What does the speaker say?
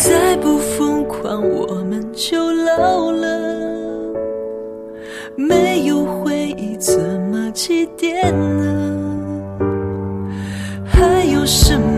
再不疯狂我们就老了，没有回忆怎么祭奠呢？还有什么